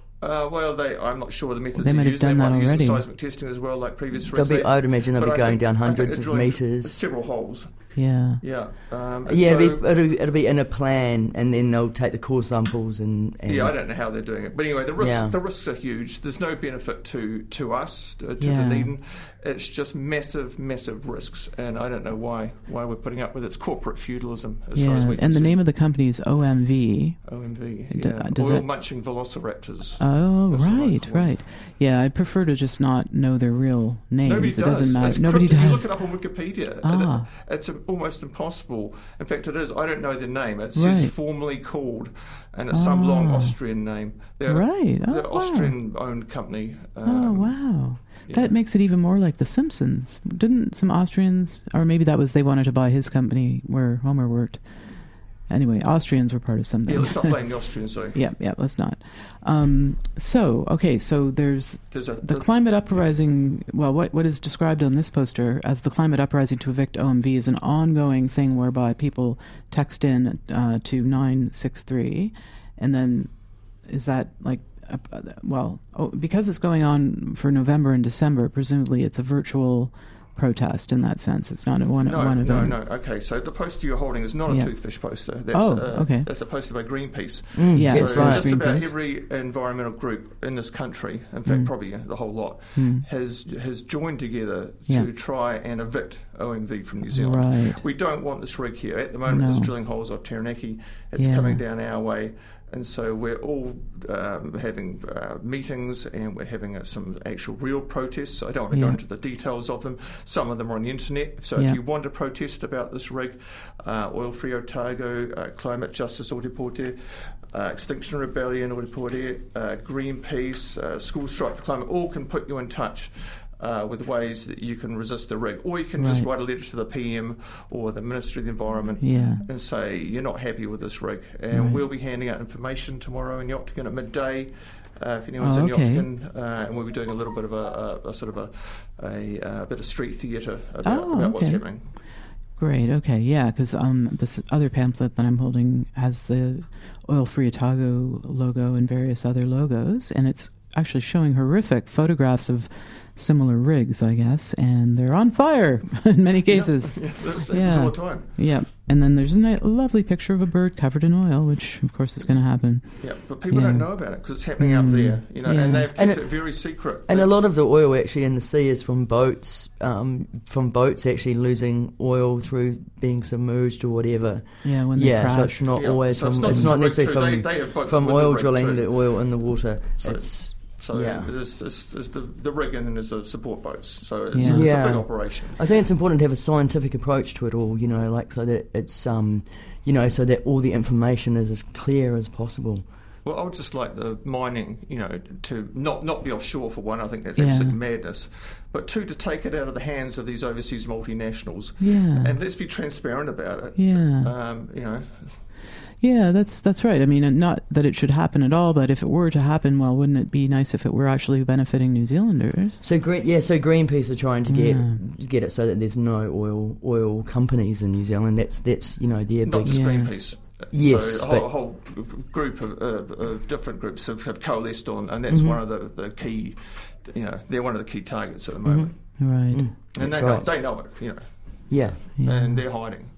Speaker 9: I'm not sure the methods
Speaker 4: they might have done that already.
Speaker 9: Seismic testing as well, like previous rigs.
Speaker 3: I would imagine they'll be going down hundreds of metres.
Speaker 9: Several holes.
Speaker 4: Yeah.
Speaker 9: Yeah.
Speaker 3: It'll be in a plan, and then they'll take the core samples and
Speaker 9: yeah, I don't know how they're doing it, but anyway, the risks are huge. There's no benefit to us, to Dunedin. It's just massive risks, and I don't know why we're putting up with it. It's corporate feudalism, as far as we can
Speaker 4: and
Speaker 9: see.
Speaker 4: the name of the company is OMV.
Speaker 9: Oil munching velociraptors.
Speaker 4: Oh, right. Yeah, I'd prefer to just not know their real names.
Speaker 9: Nobody
Speaker 4: it
Speaker 9: does.
Speaker 4: doesn't matter.
Speaker 9: It's
Speaker 4: Nobody does.
Speaker 9: You look it up on Wikipedia. It's almost impossible. In fact, it is. I don't know their name. It says formerly called, and it's some long Austrian name. They're Austrian-owned company.
Speaker 4: Wow. That makes it even more like The Simpsons. Didn't some Austrians, or maybe that was they wanted to buy his company where Homer worked. Anyway, Austrians were part of something.
Speaker 9: Yeah, let's not blame the Austrians, though.
Speaker 4: Yeah, let's not. So there's the climate uprising. Well, what is described on this poster as the climate uprising to evict OMV is an ongoing thing whereby people text in to 963, and then is that like because it's going on for November and December, presumably it's a virtual protest in that sense. It's not one event.
Speaker 9: No. Okay, so the poster you're holding is not a toothfish poster. That's,
Speaker 4: okay.
Speaker 9: That's a poster by Greenpeace.
Speaker 4: That's right.
Speaker 9: Just
Speaker 4: Greenpeace.
Speaker 9: About every environmental group in this country, in fact probably the whole lot, has joined together to try and evict OMV from New Zealand.
Speaker 4: Right.
Speaker 9: We don't want this rig here. At the moment it's drilling holes off Taranaki. It's coming down our way. And so we're all having meetings, and we're having some actual real protests. I don't want to go into the details of them. Some of them are on the internet. So if you want to protest about this rig, Oil Free Otago, Climate Justice Ōtepoti, Extinction Rebellion Ōtepoti, Greenpeace, School Strike for Climate, all can put you in touch with ways that you can resist the rig. Or you can just write a letter to the PM or the Ministry of the Environment and say you're not happy with this rig. And we'll be handing out information tomorrow in Yoctogan at midday. If anyone's in Yoctogan, and we'll be doing a little bit of a bit of street theatre about what's happening.
Speaker 4: Great, okay, because this other pamphlet that I'm holding has the Oil Free Otago logo and various other logos, and it's actually showing horrific photographs of similar rigs, I guess, and they're on fire in many cases.
Speaker 9: That's all the time.
Speaker 4: Yeah, and then there's a lovely picture of a bird covered in oil, which of course is going to happen.
Speaker 9: Yeah, but people don't know about it because it's happening up there, and they've kept it very secret.
Speaker 3: And a lot of the oil actually in the sea is from boats actually losing oil through being submerged or whatever.
Speaker 4: Yeah, when they crash.
Speaker 3: So it's not always from. It's not necessarily from oil drilling the oil in the water.
Speaker 9: So there's the rig and then there's the support boats. So it's a big operation.
Speaker 3: I think it's important to have a scientific approach to it all, so that it's, so that all the information is as clear as possible.
Speaker 9: Well, I would just like the mining, to not be offshore for one. I think that's absolute madness. But two, to take it out of the hands of these overseas multinationals. Yeah. And let's be transparent about it.
Speaker 4: Yeah. Yeah, that's right. I mean, not that it should happen at all, but if it were to happen, well, wouldn't it be nice if it were actually benefiting New Zealanders?
Speaker 3: So Greenpeace are trying to get it so that there's no oil companies in New Zealand. That's their big.
Speaker 9: Not just Greenpeace.
Speaker 3: Yes,
Speaker 9: so a whole group of different groups have coalesced on, and that's one of the key. They're one of the key targets at the moment.
Speaker 4: Right.
Speaker 9: And they know it.
Speaker 3: Yeah.
Speaker 9: And they're hiding.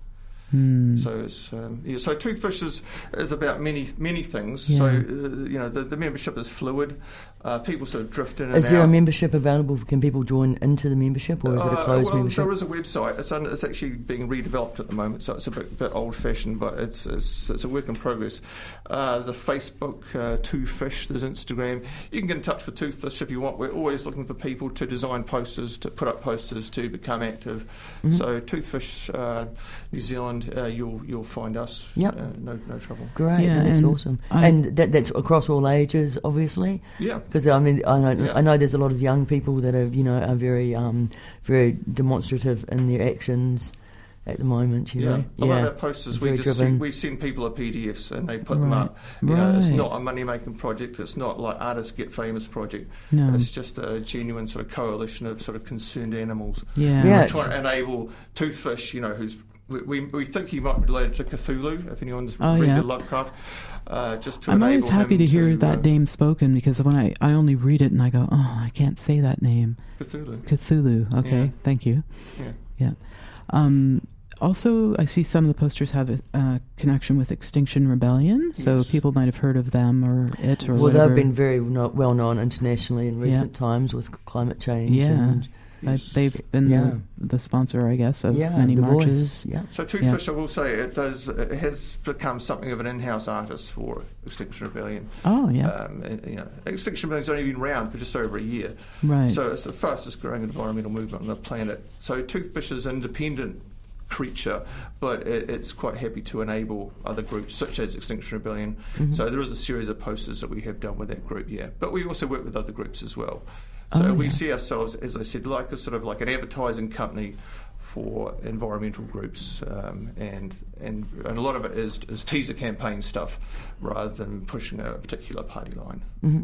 Speaker 9: So it's so Toothfish is about many things. So the membership is fluid. People sort of drift in and out.
Speaker 3: Is there a membership available? Can people join into the membership, or is it a closed membership?
Speaker 9: There is a website. It's actually being redeveloped at the moment, so it's a bit old fashioned, but it's a work in progress. There's a Facebook, Toothfish. There's Instagram. You can get in touch with Toothfish if you want. We're always looking for people to design posters, to put up posters, to become active. So Toothfish New Zealand. around, you'll find us.
Speaker 3: Yep.
Speaker 9: No trouble.
Speaker 3: Great, that's awesome. And that's across all ages, obviously.
Speaker 9: Yeah.
Speaker 3: Because I know there's a lot of young people that are very very demonstrative in their actions at the moment. You know.
Speaker 9: A lot of our posters, we send people a PDFs and they put them up. You know, it's not a money making project. It's not like artists get famous project. No. It's just a genuine sort of coalition of sort of concerned animals. We're trying to enable Toothfish, you know, who's we think he might be related to Cthulhu, if anyone's read the Lovecraft. Just to
Speaker 4: I'm
Speaker 9: enable
Speaker 4: always happy to hear that name spoken, because when I only read it and I go, I can't say that name. Cthulhu. Okay, thank you. Yeah. Also, I see some of the posters have a connection with Extinction Rebellion, so people might have heard of them or it or whatever.
Speaker 3: They've been very well known internationally in recent times with climate change. And
Speaker 4: they've been the sponsor, I guess, of many marches.
Speaker 9: So Toothfish, I will say, it has become something of an in-house artist for Extinction Rebellion.
Speaker 4: Oh, yeah.
Speaker 9: Extinction Rebellion's only been around for just over a year.
Speaker 4: Right.
Speaker 9: So it's the fastest growing environmental movement on the planet. So Toothfish is independent creature, but it's quite happy to enable other groups such as Extinction Rebellion. So there is a series of posters that we have done with that group, but we also work with other groups as well. So we see ourselves, as I said, like an advertising company for environmental groups, and a lot of it is teaser campaign stuff rather than pushing a particular party line.
Speaker 3: Mm-hmm.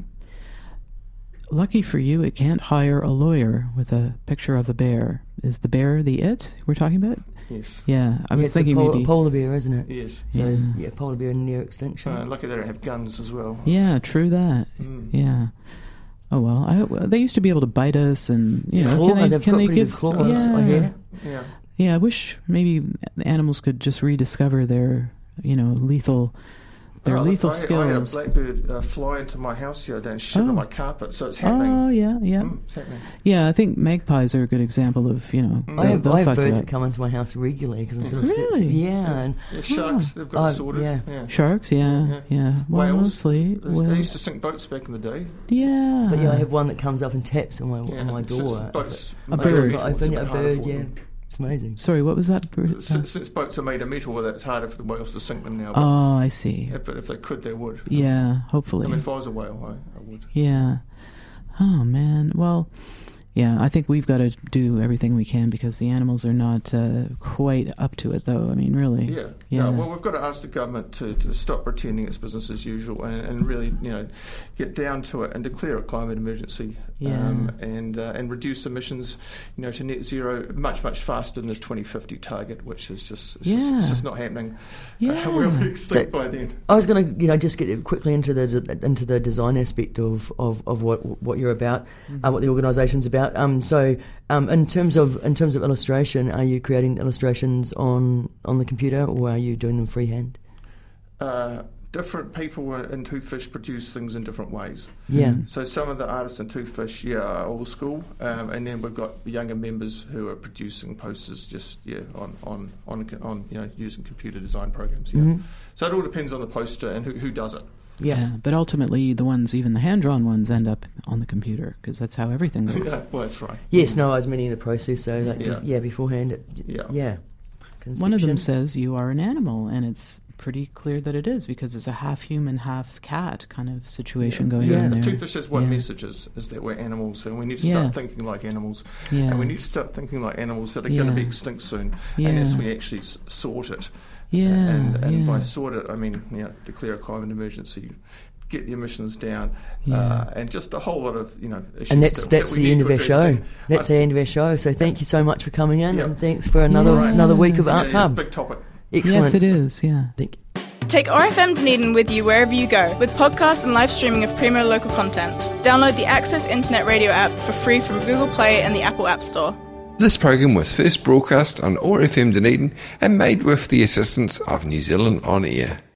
Speaker 4: Lucky for you, it can't hire a lawyer with a picture of a bear. Is the bear the it we're talking about?
Speaker 9: Yes.
Speaker 4: Yeah, I was thinking maybe...
Speaker 3: polar bear, isn't it?
Speaker 9: Yes.
Speaker 3: So, polar bear near extinction.
Speaker 9: Lucky they don't have guns as well.
Speaker 4: Yeah, true that. Yeah. Oh, well, they used to be able to bite us and, you know...
Speaker 3: Can they give claws, I hear.
Speaker 4: Yeah, I wish maybe animals could just rediscover their, lethal... skills.
Speaker 9: I had a blackbird fly into my house the other day and shit on my carpet, so it's happening.
Speaker 4: Oh, yeah.
Speaker 9: It's happening.
Speaker 4: Yeah, I think magpies are a good example of,
Speaker 3: I have birds that come into my house regularly because I'm sort of...
Speaker 4: Really?
Speaker 3: And
Speaker 9: sharks, they've got it sorted.
Speaker 4: Sharks, yeah. Well,
Speaker 9: whales.
Speaker 4: mostly.
Speaker 9: They used to sink boats back in the day.
Speaker 4: Yeah.
Speaker 3: But I have one that comes up and taps on my door.
Speaker 4: A bird.
Speaker 3: A bird, It's amazing.
Speaker 4: Sorry, what was that?
Speaker 9: Since boats are made of metal, it's harder for the whales to sink them now.
Speaker 4: I see.
Speaker 9: But if they could, they would.
Speaker 4: Yeah, hopefully.
Speaker 9: I mean, if I was a whale, I would.
Speaker 4: Yeah. Oh, man. Well, yeah, I think we've got to do everything we can because the animals are not quite up to it, though. I mean, really.
Speaker 9: Yeah. No, well, we've got to ask the government to stop pretending it's business as usual and really, get down to it and declare a climate emergency. And reduce emissions, to net zero much, much faster than this 2050 target, which is just not happening. We'll be extinct by then.
Speaker 3: I was going to, just get quickly into the design aspect of what you're about, what the organisation's about. So in terms of illustration, are you creating illustrations on the computer or are you doing them freehand?
Speaker 9: Different people in Toothfish produce things in different ways.
Speaker 3: Yeah.
Speaker 9: So some of the artists in Toothfish, are old school, and then we've got younger members who are producing posters just on using computer design programs. Yeah. Mm-hmm. So it all depends on the poster and who does it.
Speaker 4: Yeah, but ultimately the ones, even the hand-drawn ones, end up on the computer because that's how everything goes.
Speaker 9: Well, that's right.
Speaker 3: Yes, no, I was meaning the process, so beforehand.
Speaker 4: One of them says you are an animal, and it's pretty clear that it is because it's a half human, half cat kind of situation going on there.
Speaker 9: Toothfish has one message is that we're animals and we need to start thinking like animals. And we need to start thinking like animals that are going to be extinct soon unless we actually sort it. And by sort it, I mean, declare a climate emergency, get the emissions down, and just a whole lot of, issues.
Speaker 3: And that's the end of our show. That's the end of our show. So thank you so much for coming in, and thanks for another week of Arts Hub.
Speaker 9: Big topic.
Speaker 3: Excellent.
Speaker 4: Yes, it is,
Speaker 1: Take ORFM Dunedin with you wherever you go with podcasts and live streaming of premier local content. Download the Access Internet Radio app for free from Google Play and the Apple App Store.
Speaker 2: This program was first broadcast on ORFM Dunedin and made with the assistance of New Zealand On Air.